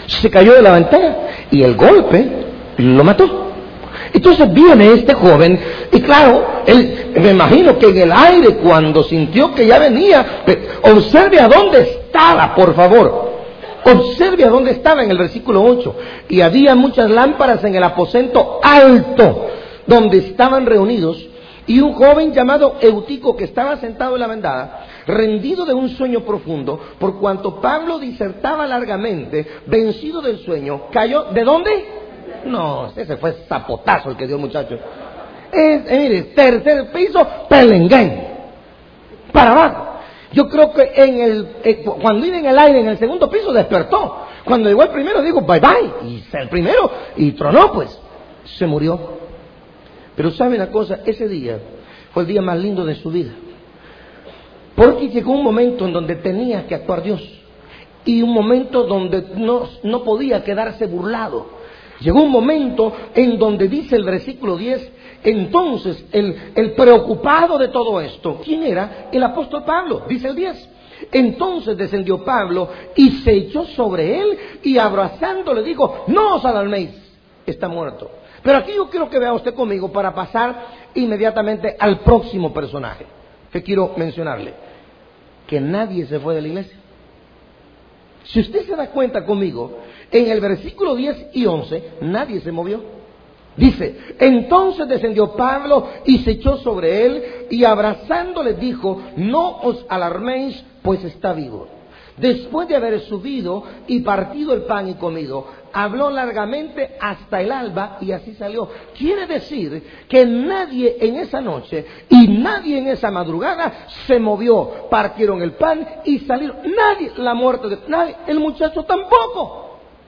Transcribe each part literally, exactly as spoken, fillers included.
se cayó de la ventana y el golpe lo mató. Entonces viene este joven y claro, él, me imagino que en el aire cuando sintió que ya venía, observe a dónde estaba, por favor. Observe a dónde estaba en el versículo ocho. Y había muchas lámparas en el aposento alto donde estaban reunidos, y un joven llamado Eutico, que estaba sentado en la vendada, rendido de un sueño profundo, por cuanto Pablo disertaba largamente, vencido del sueño, cayó. ¿De dónde? No, ese fue zapotazo el que dio el muchacho. Es, eh, mire, tercer piso, pelenguén, para abajo. Yo creo que en el eh, cuando iba en el aire en el segundo piso despertó. Cuando llegó el primero dijo bye bye, y el primero y tronó, pues se murió. Pero sabe una cosa, ese día fue el día más lindo de su vida, porque llegó un momento en donde tenía que actuar Dios, y un momento donde no, no podía quedarse burlado. Llegó un momento en donde dice el versículo diez, entonces el, el preocupado de todo esto, ¿quién era? El apóstol Pablo, dice el diez. Entonces descendió Pablo y se echó sobre él y abrazándole dijo, no os alarméis, está muerto. Pero aquí yo quiero que vea usted conmigo para pasar inmediatamente al próximo personaje que quiero mencionarle, que nadie se fue de la iglesia. Si usted se da cuenta conmigo, en el versículo diez y once, nadie se movió. Dice, entonces descendió Pablo y se echó sobre él y abrazándole dijo, no os alarméis, pues está vivo. Después de haber subido y partido el pan y comido, habló largamente hasta el alba y así salió. Quiere decir que nadie en esa noche y nadie en esa madrugada se movió. Partieron el pan y salieron. Nadie, la muerte de nadie, el muchacho tampoco.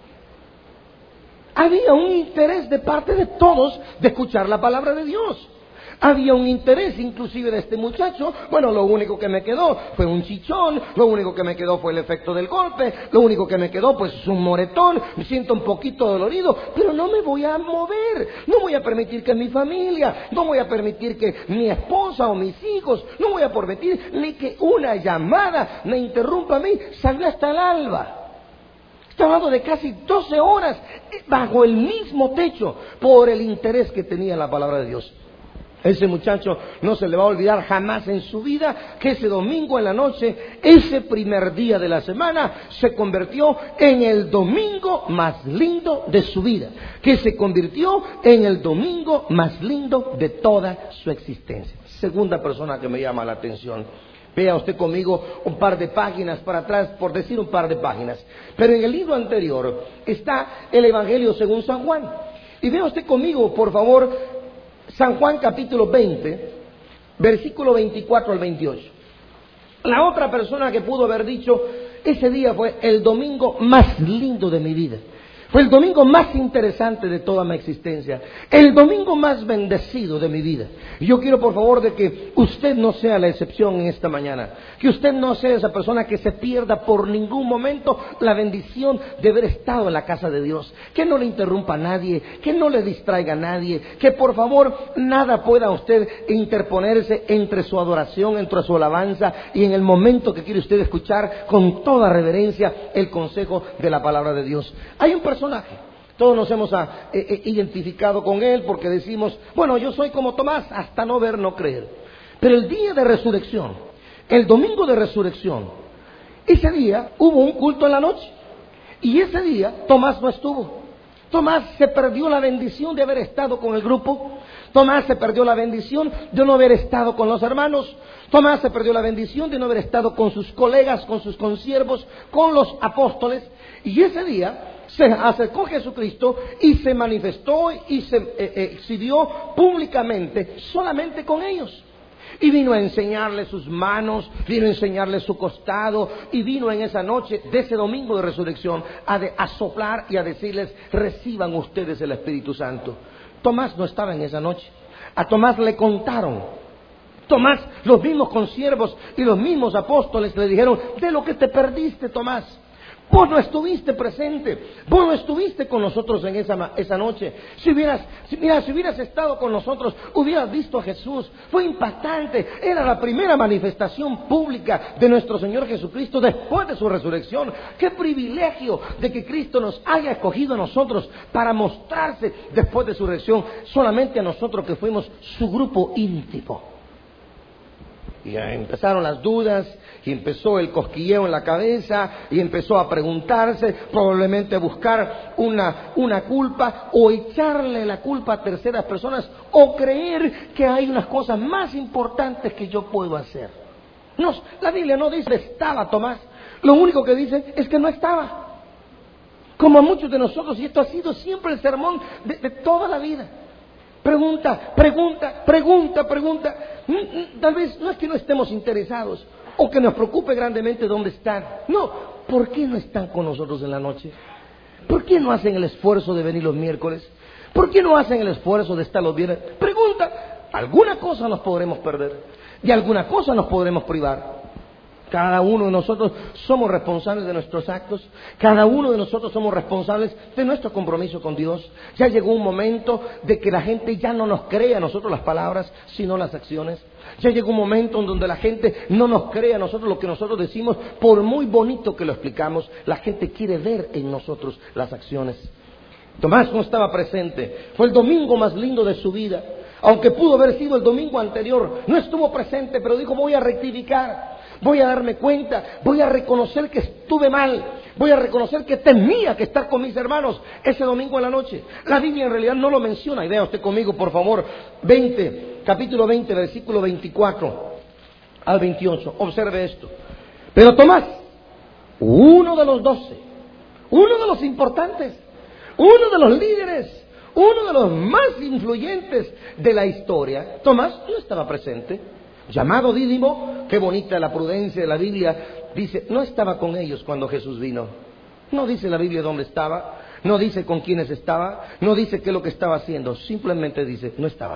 Había un interés de parte de todos de escuchar la palabra de Dios. Había un interés inclusive de este muchacho. Bueno, lo único que me quedó fue un chichón, lo único que me quedó fue el efecto del golpe, lo único que me quedó pues es un moretón, me siento un poquito dolorido, pero no me voy a mover, no voy a permitir que mi familia, no voy a permitir que mi esposa o mis hijos, no voy a permitir ni que una llamada me interrumpa a mí. Salió hasta el alba. Estaba hablando de casi doce horas bajo el mismo techo por el interés que tenía en la palabra de Dios. Ese muchacho no se le va a olvidar jamás en su vida que ese domingo en la noche, ese primer día de la semana, se convirtió en el domingo más lindo de su vida, que se convirtió en el domingo más lindo de toda su existencia. Segunda persona que me llama la atención. Vea usted conmigo un par de páginas para atrás, por decir un par de páginas. Pero en el libro anterior está el Evangelio según San Juan. Y vea usted conmigo, por favor, San Juan capítulo veinte, versículo veinticuatro al veintiocho. La otra persona que pudo haber dicho, ese día fue el domingo más lindo de mi vida. Fue el domingo más interesante de toda mi existencia. El domingo más bendecido de mi vida. Y yo quiero por favor de que usted no sea la excepción en esta mañana. Que usted no sea esa persona que se pierda por ningún momento la bendición de haber estado en la casa de Dios. Que no le interrumpa a nadie. Que no le distraiga a nadie. Que por favor nada pueda usted interponerse entre su adoración, entre su alabanza y en el momento que quiere usted escuchar con toda reverencia el consejo de la palabra de Dios. Hay un personaje. Todos nos hemos ah, eh, identificado con él porque decimos, bueno, yo soy como Tomás, hasta no ver, no creer. Pero el día de resurrección, el domingo de resurrección, ese día hubo un culto en la noche. Y ese día Tomás no estuvo. Tomás se perdió la bendición de haber estado con el grupo. Tomás se perdió la bendición de no haber estado con los hermanos. Tomás se perdió la bendición de no haber estado con sus colegas, con sus consiervos, con los apóstoles. Y ese día se acercó Jesucristo y se manifestó y se eh, exhibió públicamente solamente con ellos. Y vino a enseñarles sus manos, vino a enseñarles su costado, y vino en esa noche de ese domingo de resurrección a, de, a soplar y a decirles, reciban ustedes el Espíritu Santo. Tomás no estaba en esa noche. A Tomás le contaron. Tomás, los mismos consiervos y los mismos apóstoles le dijeron, de lo que te perdiste, Tomás. Vos no estuviste presente, vos no estuviste con nosotros en esa, esa noche. Si hubieras, si, mira, si hubieras estado con nosotros, hubieras visto a Jesús. Fue impactante, era la primera manifestación pública de nuestro Señor Jesucristo después de su resurrección. Qué privilegio de que Cristo nos haya escogido a nosotros para mostrarse después de su resurrección, solamente a nosotros que fuimos su grupo íntimo. Y empezaron las dudas, y empezó el cosquilleo en la cabeza, y empezó a preguntarse, probablemente buscar una, una culpa, o echarle la culpa a terceras personas, o creer que hay unas cosas más importantes que yo puedo hacer. No, la Biblia no dice estaba Tomás, lo único que dice es que no estaba. Como a muchos de nosotros, y esto ha sido siempre el sermón de, de toda la vida. Pregunta, pregunta, pregunta, pregunta. Tal vez no es que no estemos interesados o que nos preocupe grandemente dónde están. No, ¿por qué no están con nosotros en la noche? ¿Por qué no hacen el esfuerzo de venir los miércoles? ¿Por qué no hacen el esfuerzo de estar los viernes? Pregunta, alguna cosa nos podremos perder, de alguna cosa nos podremos privar. Cada uno de nosotros somos responsables de nuestros actos. Cada uno de nosotros somos responsables de nuestro compromiso con Dios. Ya llegó un momento de que la gente ya no nos cree a nosotros las palabras, sino las acciones. Ya llegó un momento en donde la gente no nos cree a nosotros lo que nosotros decimos, por muy bonito que lo explicamos. La gente quiere ver en nosotros las acciones. Tomás no estaba presente. Fue el domingo más lindo de su vida. Aunque pudo haber sido el domingo anterior, no estuvo presente, pero dijo: voy a rectificar. Voy a darme cuenta, voy a reconocer que estuve mal, voy a reconocer que tenía que estar con mis hermanos ese domingo en la noche. La Biblia en realidad no lo menciona, y vea usted conmigo por favor, veinte, capítulo veinte, versículo veinticuatro al veintiocho, observe esto. Pero Tomás, uno de los doce, uno de los importantes, uno de los líderes, uno de los más influyentes de la historia, Tomás no estaba presente. Llamado Dídimo, qué bonita la prudencia de la Biblia, dice, no estaba con ellos cuando Jesús vino. No dice la Biblia dónde estaba, no dice con quiénes estaba, no dice qué es lo que estaba haciendo, simplemente dice, no estaba.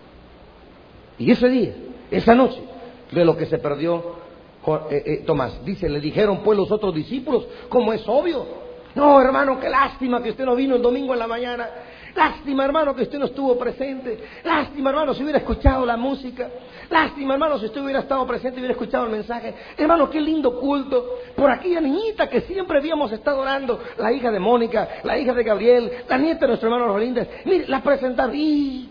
Y ese día, esa noche, de lo que se perdió eh, eh, Tomás, dice, le dijeron pues los otros discípulos, como es obvio, no hermano, qué lástima que usted no vino el domingo en la mañana. Lástima, hermano, que usted no estuvo presente. Lástima, hermano, si hubiera escuchado la música. Lástima, hermano, si usted hubiera estado presente y hubiera escuchado el mensaje. Hermano, qué lindo culto. Por aquella niñita que siempre habíamos estado orando. La hija de Mónica, la hija de Gabriel, la nieta de nuestro hermano Rolindes. Mire, la presentaron. Y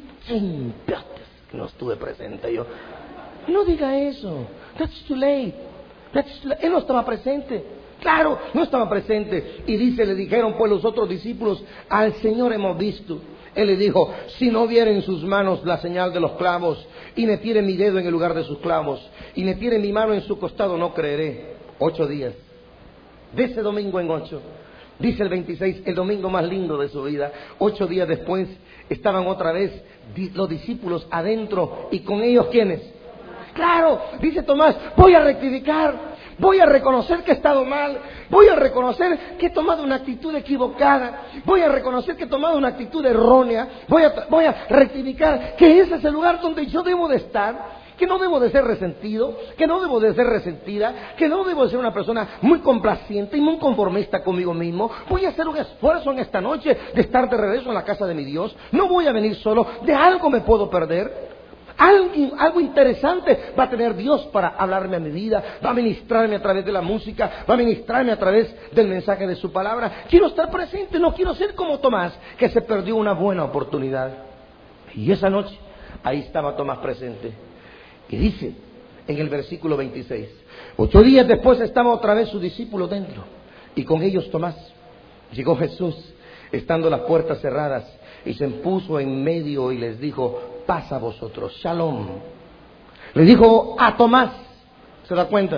no estuve presente yo. No diga eso. That's too late. That's too late. Él no estaba presente. Claro, no estaba presente. Y dice, le dijeron pues los otros discípulos, al Señor hemos visto. Él le dijo, si no viera en sus manos la señal de los clavos, y metiere mi dedo en el lugar de sus clavos, y metiere mi mano en su costado, no creeré. Ocho días. De ese domingo en ocho. Dice el veintiséis, el domingo más lindo de su vida. Ocho días después, estaban otra vez los discípulos adentro, y con ellos, ¿quiénes? Claro, dice Tomás, voy a rectificar. Voy a reconocer que he estado mal. Voy a reconocer que he tomado una actitud equivocada. Voy a reconocer que he tomado una actitud errónea. Voy a, voy a rectificar que ese es el lugar donde yo debo de estar. Que no debo de ser resentido. Que no debo de ser resentida. Que no debo de ser una persona muy complaciente y muy conformista conmigo mismo. Voy a hacer un esfuerzo en esta noche de estar de regreso en la casa de mi Dios. No voy a venir solo. De algo me puedo perder. Algo, algo interesante va a tener Dios para hablarme a mi vida, va a ministrarme a través de la música, va a ministrarme a través del mensaje de su palabra. Quiero estar presente, no quiero ser como Tomás, que se perdió una buena oportunidad. Y esa noche, ahí estaba Tomás presente. Y dice en el versículo veintiséis, ocho días después estaba otra vez su discípulo dentro, y con ellos Tomás. Llegó Jesús, estando las puertas cerradas, y se puso en medio y les dijo, paz a vosotros, shalom. Le dijo a Tomás, ¿se da cuenta?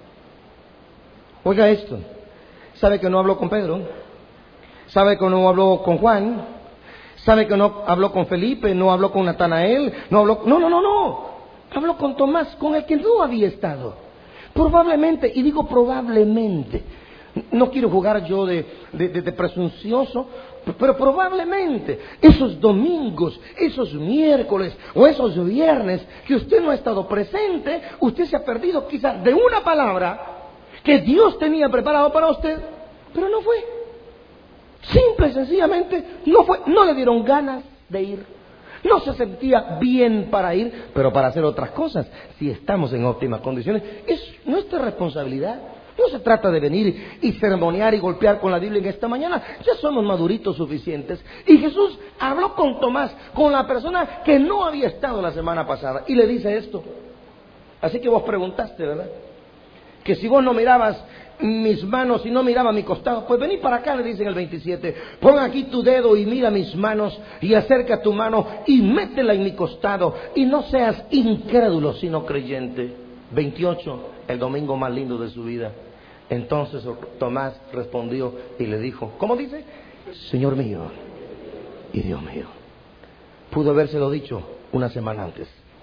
Oiga esto, ¿sabe que no habló con Pedro? ¿Sabe que no habló con Juan? ¿Sabe que no habló con Felipe? ¿No habló con Natanael? ¿No habló? No, no, no, no. Habló con Tomás, con el que no había estado. Probablemente, y digo probablemente, no quiero jugar yo de, de, de, de presuncioso, pero probablemente esos domingos, esos miércoles o esos viernes que usted no ha estado presente, usted se ha perdido quizás de una palabra que Dios tenía preparado para usted. Pero no fue. Simple y sencillamente no fue. No le dieron ganas de ir. No se sentía bien para ir, pero para hacer otras cosas, si estamos en óptimas condiciones, es nuestra responsabilidad. No se trata de venir y sermonear y golpear con la Biblia en esta mañana. Ya somos maduritos suficientes. Y Jesús habló con Tomás, con la persona que no había estado la semana pasada, y le dice esto. Así que vos preguntaste, ¿verdad? Que si vos no mirabas mis manos y no miraba mi costado, pues vení para acá, le dice en el veintisiete. Pon aquí tu dedo y mira mis manos, y acerca tu mano y métela en mi costado, y no seas incrédulo sino creyente. veintiocho, el domingo más lindo de su vida. Entonces Tomás respondió y le dijo, ¿cómo dice? Señor mío y Dios mío. Pudo habérselo dicho una semana antes.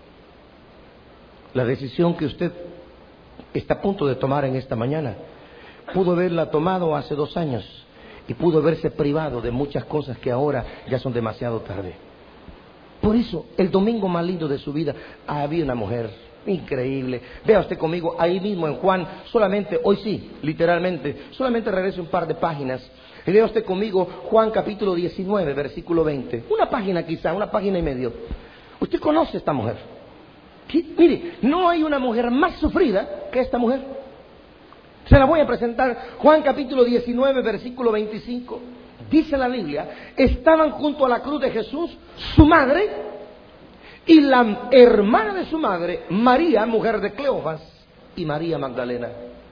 La decisión que usted está a punto de tomar en esta mañana, pudo haberla tomado hace dos años y pudo haberse privado de muchas cosas que ahora ya son demasiado tarde. Por eso, el domingo más lindo de su vida, había una mujer increíble. Vea usted conmigo ahí mismo en Juan, solamente, hoy sí, literalmente, solamente regrese un par de páginas. Y vea usted conmigo Juan capítulo diecinueve, versículo veinte. Una página quizá, una página y medio. Usted conoce a esta mujer. ¿Sí? Mire, no hay una mujer más sufrida que esta mujer. Se la voy a presentar. Juan capítulo diecinueve, versículo veinticinco. Dice la Biblia, estaban junto a la cruz de Jesús su madre y la hermana de su madre, María, mujer de Cleofas, y María Magdalena.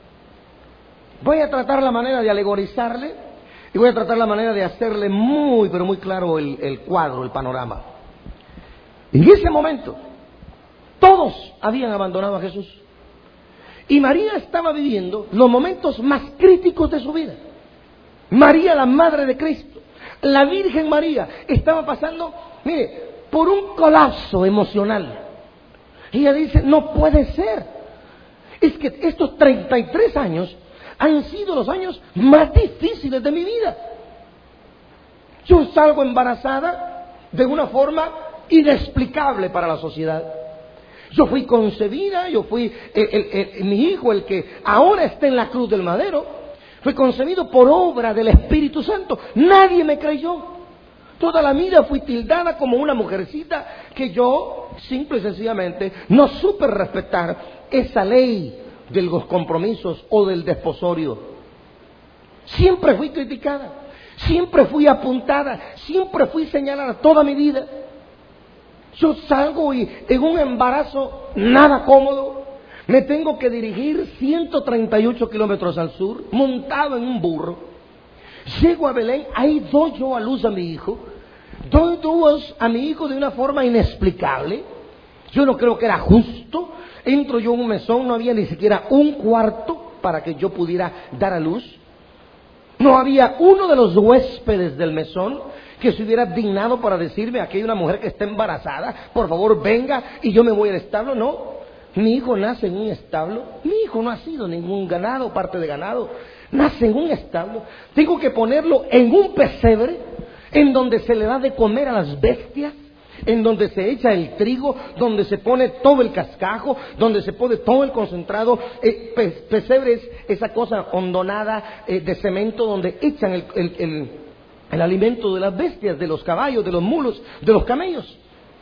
Voy a tratar la manera de alegorizarle y voy a tratar la manera de hacerle muy, pero muy claro el, el cuadro, el panorama. En ese momento, todos habían abandonado a Jesús. Y María estaba viviendo los momentos más críticos de su vida. María, la madre de Cristo, la Virgen María, estaba pasando, mire, por un colapso emocional. Y ella dice, no puede ser. Es que estos treinta y tres años han sido los años más difíciles de mi vida. Yo salgo embarazada de una forma inexplicable para la sociedad. Yo fui concebida, yo fui, el, el, el, mi hijo, el que ahora está en la cruz del madero, fue concebido por obra del Espíritu Santo. Nadie me creyó. Toda la vida fui tildada como una mujercita que yo, simple y sencillamente, no supe respetar esa ley de los compromisos o del desposorio. Siempre fui criticada, siempre fui apuntada, siempre fui señalada toda mi vida. Yo salgo y en un embarazo nada cómodo, me tengo que dirigir ciento treinta y ocho kilómetros al sur, montado en un burro. Llego a Belén, ahí doy yo a luz a mi hijo, doy luz a mi hijo de una forma inexplicable. Yo no creo que era justo. Entro yo en un mesón, no había ni siquiera un cuarto para que yo pudiera dar a luz. No había uno de los huéspedes del mesón que se hubiera dignado para decirme, aquí hay una mujer que está embarazada, por favor venga y yo me voy al establo. No, mi hijo nace en un establo. Mi hijo no ha sido ningún ganado, parte de ganado. Nace en un establo. Tengo que ponerlo en un pesebre en donde se le da de comer a las bestias, en donde se echa el trigo, donde se pone todo el cascajo, donde se pone todo el concentrado. Eh, pe pesebre es esa cosa hondonada eh, de cemento donde echan el, el, el, el alimento de las bestias, de los caballos, de los mulos, de los camellos.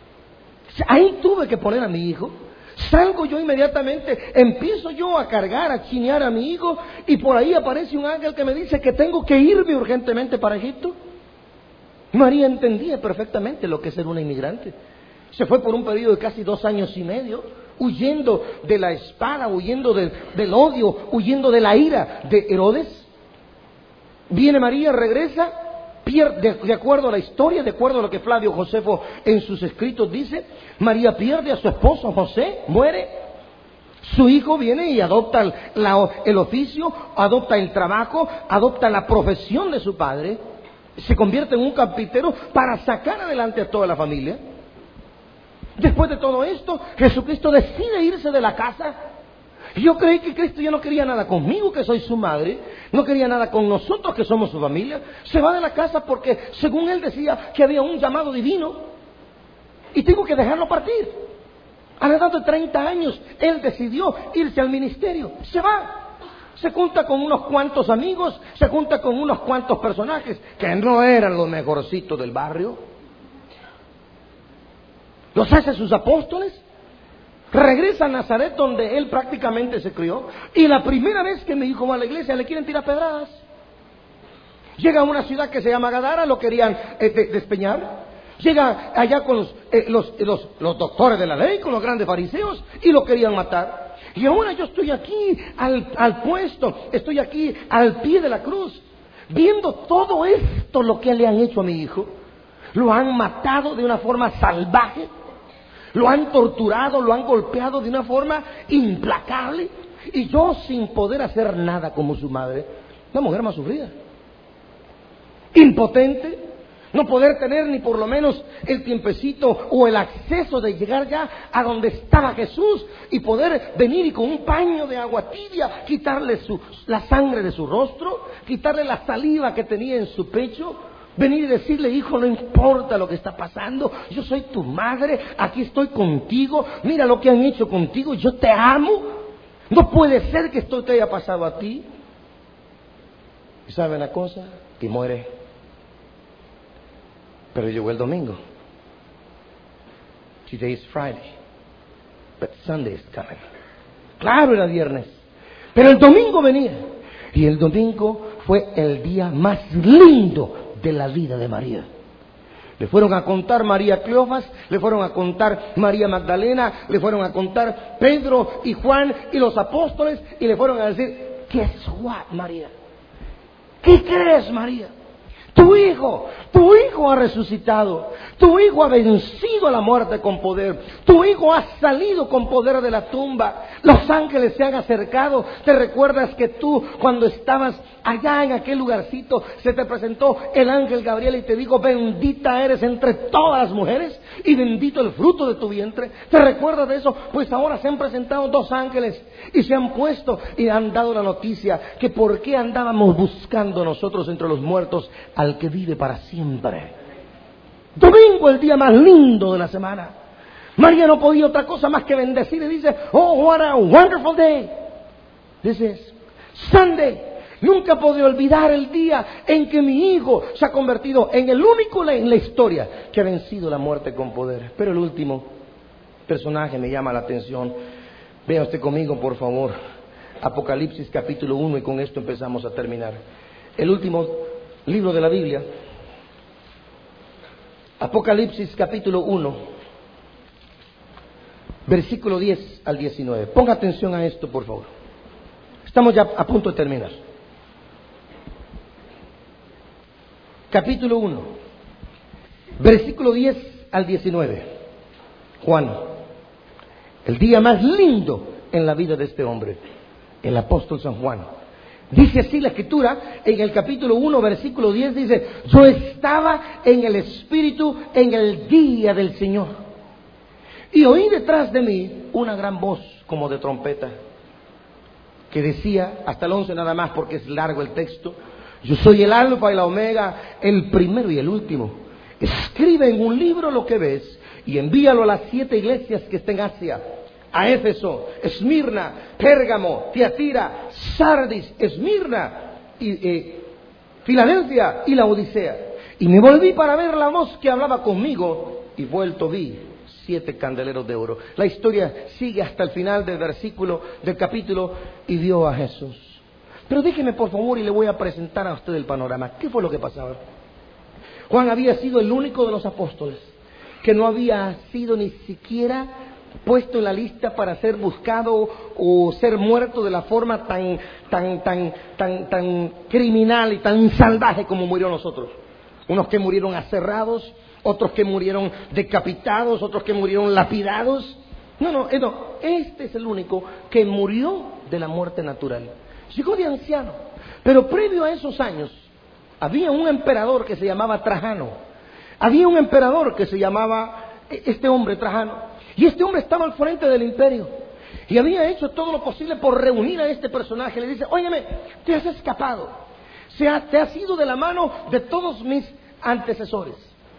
Ahí tuve que poner a mi hijo. Salgo yo inmediatamente, empiezo yo a cargar, a chinear a mi hijo, y por ahí aparece un ángel que me dice que tengo que irme urgentemente para Egipto. María entendía perfectamente lo que es ser una inmigrante. Se fue por un periodo de casi dos años y medio, huyendo de la espada, huyendo de, del odio, huyendo de la ira de Herodes. Viene María, regresa, pierde, de acuerdo a la historia, de acuerdo a lo que Flavio Josefo en sus escritos dice, María pierde a su esposo José, muere. Su hijo viene y adopta el, la, el oficio, adopta el trabajo, adopta la profesión de su padre. Se convierte en un carpintero para sacar adelante a toda la familia. Después de todo esto, Jesucristo decide irse de la casa. Yo creí que Cristo ya no quería nada conmigo, que soy su madre, no quería nada con nosotros, que somos su familia. Se va de la casa porque, según él decía, que había un llamado divino y tengo que dejarlo partir. A la edad de treinta años, él decidió irse al ministerio. Se va. se junta con unos cuantos amigos, se junta con unos cuantos personajes que no eran los mejorcitos del barrio. Los hace sus apóstoles. Regresa a Nazaret, donde él prácticamente se crió, y la primera vez que mi hijo va a la iglesia le quieren tirar pedradas. Llega a una ciudad que se llama Gadara, lo querían eh, de, despeñar. Llega allá con los, eh, los, los, los doctores de la ley, con los grandes fariseos, y lo querían matar. Y ahora yo estoy aquí al, al puesto, estoy aquí al pie de la cruz, viendo todo esto, lo que le han hecho a mi hijo. Lo han matado de una forma salvaje. Lo han torturado, lo han golpeado de una forma implacable. Y yo sin poder hacer nada como su madre. La mujer más sufrida. Impotente. No poder tener ni por lo menos el tiempecito o el acceso de llegar ya a donde estaba Jesús. Y poder venir y con un paño de agua tibia quitarle su, la sangre de su rostro. Quitarle la saliva que tenía en su pecho. Venir y decirle, hijo, no importa lo que está pasando, yo soy tu madre, aquí estoy contigo, mira lo que han hecho contigo, yo te amo, no puede ser que esto te haya pasado a ti. ¿Y sabe una cosa? Que muere. Pero llegó el domingo. Today is Friday, but Sunday is coming. Claro, era viernes, pero el domingo venía. Y el domingo fue el día más lindo de la vida de María. Le fueron a contar María Cleofas, le fueron a contar María Magdalena, le fueron a contar Pedro y Juan y los apóstoles, y le fueron a decir, guess what, María? ¿Qué crees, María? Tu hijo, tu hijo ha resucitado, tu hijo ha vencido a la muerte con poder, tu hijo ha salido con poder de la tumba, los ángeles se han acercado. ¿Te recuerdas que tú, cuando estabas allá en aquel lugarcito, se te presentó el ángel Gabriel y te dijo, bendita eres entre todas las mujeres y bendito el fruto de tu vientre? ¿Te recuerdas de eso? Pues ahora se han presentado dos ángeles y se han puesto y han dado la noticia que por qué andábamos buscando nosotros entre los muertos al que vive para siempre. Domingo, el día más lindo de la semana. María no podía otra cosa más que bendecir y dice, oh, what a wonderful day. This is Sunday. Nunca podré olvidar el día en que mi hijo se ha convertido en el único en la historia que ha vencido la muerte con poder. Pero el último personaje me llama la atención. Vea usted conmigo, por favor, Apocalipsis capítulo uno, y con esto empezamos a terminar. El último libro de la Biblia, Apocalipsis capítulo uno, versículo diez al diecinueve. Ponga atención a esto, por favor. Estamos ya a punto de terminar. Capítulo uno, versículo diez al diecinueve. Juan, el día más lindo en la vida de este hombre, el apóstol San Juan. Dice así la escritura en el capítulo uno, versículo diez, dice, yo estaba en el Espíritu en el día del Señor, y oí detrás de mí una gran voz como de trompeta, que decía, hasta el once nada más porque es largo el texto, yo soy el alfa y la omega, el primero y el último. Escribe en un libro lo que ves y envíalo a las siete iglesias que estén en Asia, a Éfeso, Esmirna, Pérgamo, Tiatira, Sardis, Esmirna, y, eh, Filadelfia y la Odisea. Y me volví para ver la voz que hablaba conmigo, y vuelto vi siete candeleros de oro. La historia sigue hasta el final del versículo del capítulo, y vio a Jesús. Pero déjeme por favor y le voy a presentar a usted el panorama. ¿Qué fue lo que pasaba? Juan había sido el único de los apóstoles que no había sido ni siquiera puesto en la lista para ser buscado o ser muerto de la forma tan, tan, tan, tan, tan criminal y tan salvaje como murió nosotros. Unos que murieron aserrados, otros que murieron decapitados, otros que murieron lapidados. No, no, no, este es el único que murió de la muerte natural. Llegó de anciano, pero previo a esos años había un emperador que se llamaba Trajano. Había un emperador que se llamaba este hombre Trajano. Y este hombre estaba al frente del imperio. Y había hecho todo lo posible por reunir a este personaje. Le dice, óyeme, te has escapado. Se ha, te has ido de la mano de todos mis antecesores.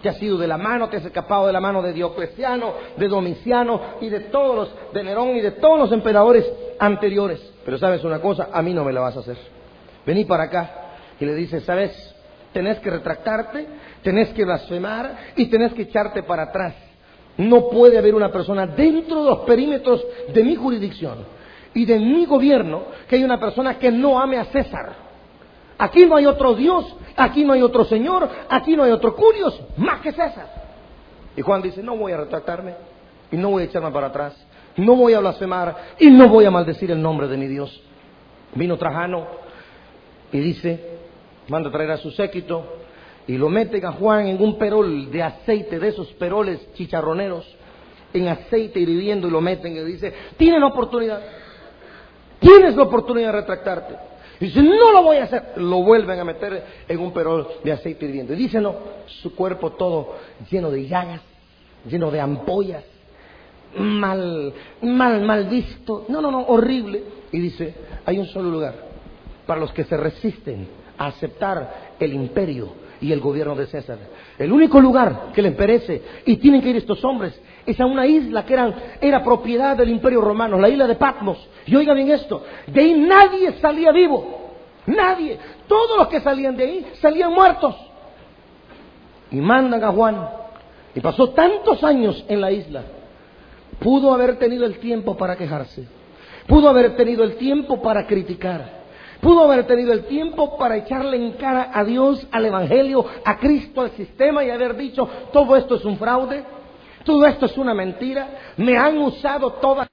Te has ido de la mano, te has escapado de la mano de Diocleciano, de Domiciano y de todos los, de Nerón y de todos los emperadores anteriores. Pero sabes una cosa, a mí no me la vas a hacer. Vení para acá. Y le dice, ¿sabes? Tenés que retractarte, tenés que blasfemar y tenés que echarte para atrás. No puede haber una persona dentro de los perímetros de mi jurisdicción y de mi gobierno que haya una persona que no ame a César. Aquí no hay otro Dios, aquí no hay otro Señor, aquí no hay otro Curios más que César. Y Juan dice, no voy a retractarme y no voy a echarme para atrás, no voy a blasfemar y no voy a maldecir el nombre de mi Dios. Vino Trajano y dice, manda a traer a su séquito y lo meten a Juan en un perol de aceite, de esos peroles chicharroneros, en aceite hirviendo, y lo meten y le dice, tienes la oportunidad, tienes la oportunidad de retractarte. Y dice, no lo voy a hacer. Lo vuelven a meter en un perol de aceite hirviendo. Y dice, no, su cuerpo todo lleno de llagas, lleno de ampollas, mal, mal, mal visto. No, no, no, horrible. Y dice, hay un solo lugar para los que se resisten a aceptar el imperio y el gobierno de César. El único lugar que les perece y tienen que ir estos hombres es a una isla que eran, era propiedad del imperio romano, la isla de Patmos. Y oiga bien esto, de ahí nadie salía vivo, nadie. Todos los que salían de ahí salían muertos. Y mandan a Juan, y pasó tantos años en la isla. Pudo haber tenido el tiempo para quejarse, pudo haber tenido el tiempo para criticar, pudo haber tenido el tiempo para echarle en cara a Dios, al Evangelio, a Cristo, al sistema, y haber dicho, todo esto es un fraude, todo esto es una mentira, me han usado toda